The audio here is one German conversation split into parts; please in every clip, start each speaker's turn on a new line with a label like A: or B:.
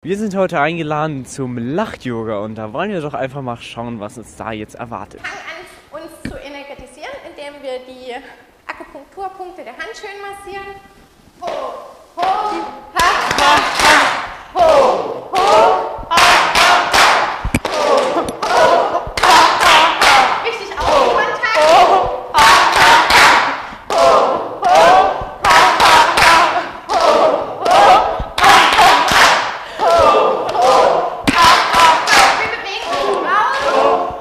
A: Wir sind heute eingeladen zum Lach-Yoga und da wollen wir doch einfach mal schauen, was uns da jetzt erwartet.
B: Wir fangen an, uns zu energetisieren, indem wir die Akupunkturpunkte der Hand schön massieren. Ho, ho, ha, ha, ha, ho, ho, ha, ha, ha, ho, ho, ha, ha, ha. Wichtig, Augenkontakt. Ho, ha, ha, ha, ho, ho, ha, ha, ha, ho, ho, ha, ha, ha. Wir bewegen uns raus.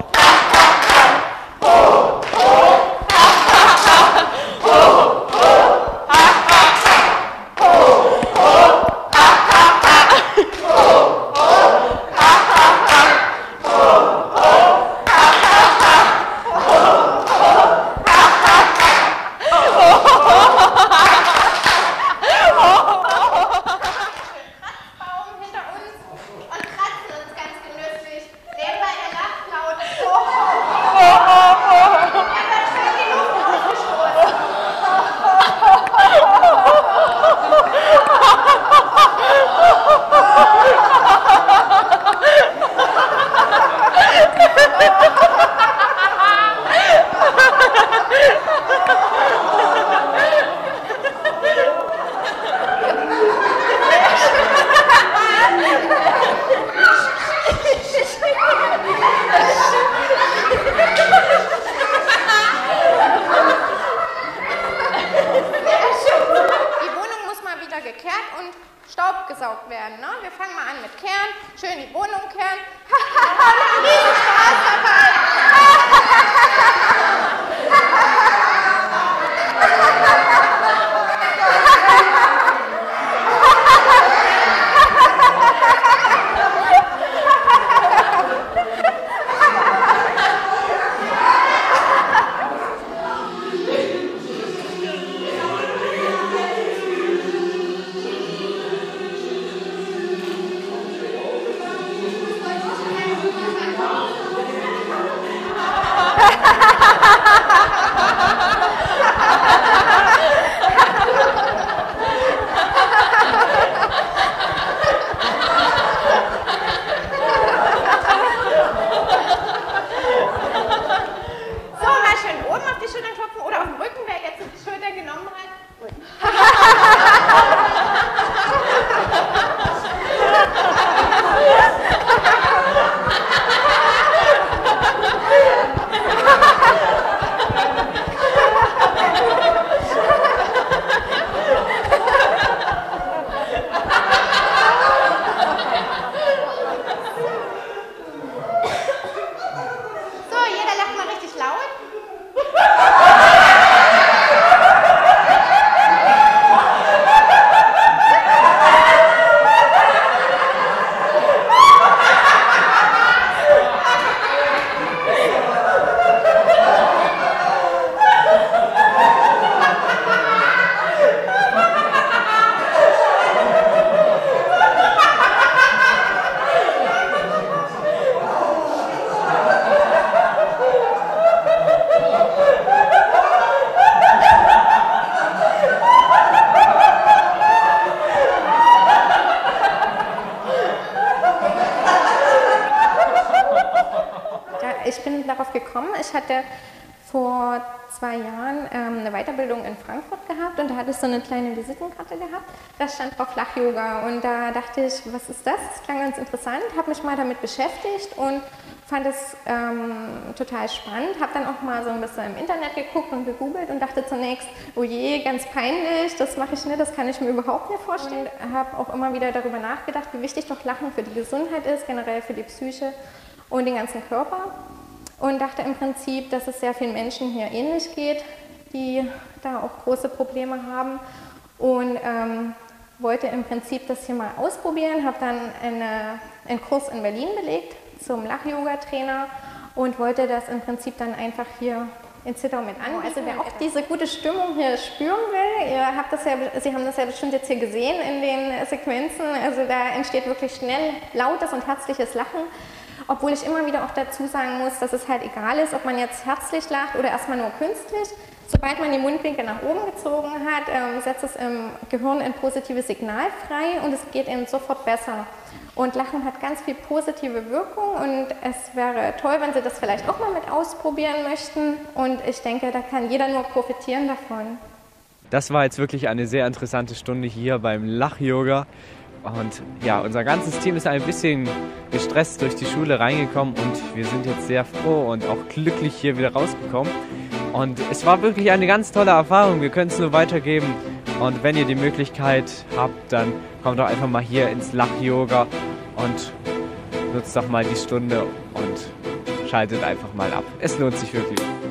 B: Gekehrt und Staub gesaugt werden. Ne? Wir fangen mal an mit Kehren. Schön die Wohnung kehren. Riesen Spaß dabei. Ich bin darauf gekommen, ich hatte vor 2 Jahren eine Weiterbildung in Frankfurt gehabt und da hatte ich so eine kleine Visitenkarte gehabt, da stand drauf Lach-Yoga und da dachte ich, was ist das? Das klang ganz interessant, habe mich mal damit beschäftigt und fand es total spannend, habe dann auch mal so ein bisschen im Internet geguckt und gegoogelt und dachte zunächst, oh je, ganz peinlich, das mache ich nicht, das kann ich mir überhaupt nicht vorstellen. Und habe auch immer wieder darüber nachgedacht, wie wichtig doch Lachen für die Gesundheit ist, generell für die Psyche und den ganzen Körper. Und dachte im Prinzip, dass es sehr vielen Menschen hier ähnlich geht, die da auch große Probleme haben und wollte im Prinzip das hier mal ausprobieren, habe dann einen Kurs in Berlin belegt zum Lach-Yoga-Trainer und wollte das im Prinzip dann einfach hier in Zittau mit anbieten. Also wer auch diese gute Stimmung hier spüren will, Sie haben das ja bestimmt jetzt hier gesehen in den Sequenzen, also da entsteht wirklich schnell lautes und herzliches Lachen. Obwohl ich immer wieder auch dazu sagen muss, dass es halt egal ist, ob man jetzt herzlich lacht oder erstmal nur künstlich. Sobald man die Mundwinkel nach oben gezogen hat, setzt es im Gehirn ein positives Signal frei und es geht eben sofort besser. Und Lachen hat ganz viel positive Wirkung und es wäre toll, wenn Sie das vielleicht auch mal mit ausprobieren möchten. Und ich denke, da kann jeder nur profitieren davon.
A: Das war jetzt wirklich eine sehr interessante Stunde hier beim Lach-Yoga. Und ja, unser ganzes Team ist ein bisschen gestresst durch die Schule reingekommen und wir sind jetzt sehr froh und auch glücklich hier wieder rausgekommen. Und es war wirklich eine ganz tolle Erfahrung, wir können es nur weitergeben. Und wenn ihr die Möglichkeit habt, dann kommt doch einfach mal hier ins Lach-Yoga und nutzt doch mal die Stunde und schaltet einfach mal ab. Es lohnt sich wirklich.